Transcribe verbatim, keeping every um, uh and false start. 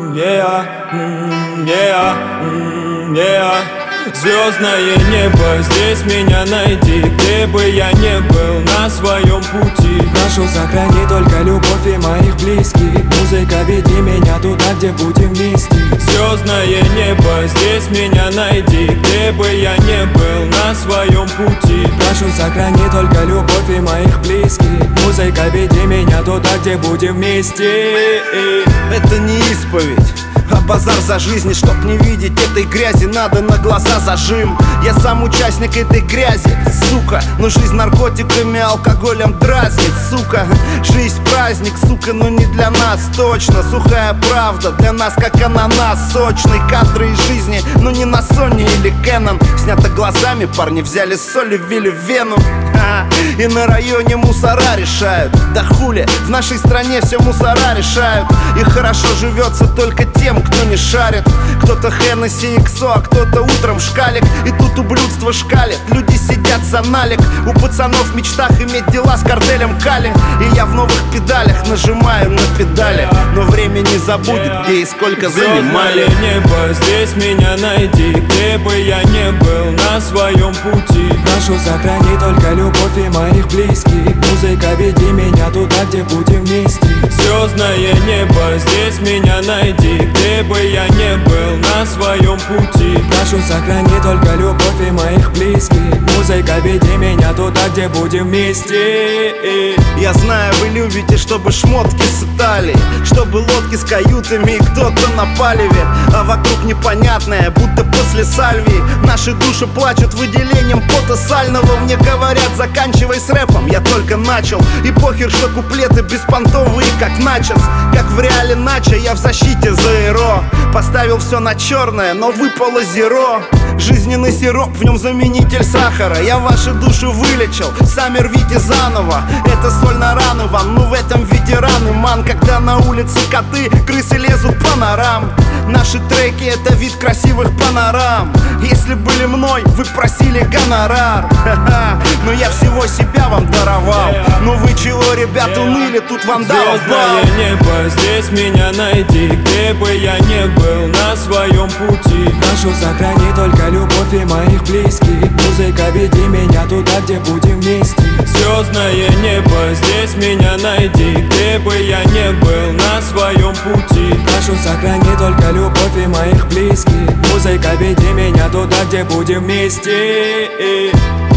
yeah, mm, yeah, mm, yeah. Звездное небо, здесь меня найди, где бы я не был на своем пути. Прошу, сохрани только любовь и моих близких. Музыка, веди меня туда, где будем вместе. Звездное небо, здесь меня найди, где бы я не был на своем пути. Прошу, сохрани только любовь и моих близких. Музыка, веди меня туда, где будем вместе. Это не исповедь, а базар за жизнь. И чтоб не видеть этой грязи, надо на глаза зажим. Я сам участник этой грязи, сука. Но жизнь наркотиками, алкоголем дразнит, сука. Жизнь праздник, сука, но не для нас точно. Сухая правда для нас, как ананас. Сочные кадры из жизни, но не на Sony или Canon. Снято глазами, парни взяли соль и ввели в вену. Ха-ха. И на районе мусора решают. Да хули, в нашей стране все мусора решают. И хорошо живется только тем, кто не шарит. Кто-то Хеннесси иксо, а кто-то утром шкалик. И тут ублюдство шкалит, люди сидят за налик. У пацанов в мечтах иметь дела с картелем Кали. И я в новых педалях нажимаю на педали. Но время не забудет, где и сколько занимали. Звездное небо, здесь меня найди, где бы я не был на своем пути. Прошу, сохрани только любовь и моих близких. Музыка, веди меня туда, где будем вместе. Звездное небо, здесь меня найди, где бы я не был на своем пути. Прошу, сохрани только любовь и моих близких. Музыка, веди меня туда, где будем вместе. Я знаю, вы любите, чтобы шмотки с Италии, чтобы лодки с каютами и кто-то на палеве. А вокруг непонятное, будто после сальвии. Наши души плачут выделением пота сального. Мне говорят, заканчивай с рэпом, я только начал. И похер, что куплеты беспонтовые, как начос. Как в реале начо, я в защите Зеро. Поставил все на черное, но выпало зеро. Жизненный сироп, в нем заменитель сахара. Я вашу душу вылечил, сами рвите заново. Это соль на раны вам, ну в этом ветераны, ман. Когда на улице коты, крысы лезут по норам. Наши треки — это вид красивых панорам. Если были мной, вы просили гонорар. Ха-ха. Но я всего себя вам даровал. Ну вы чего, ребят, уныли, тут вандалов бал. Звездное небо, здесь меня найди, где бы я не был на своем пути. Прошу, сохрани только любовь и моих близких. Музыка, веди меня туда, где будем вместе. Звездное небо, здесь меня найди, где бы я не был на своем пути. Прошу, сохрани только любовь и моих близких. Музыка, веди меня туда, где будем вместе.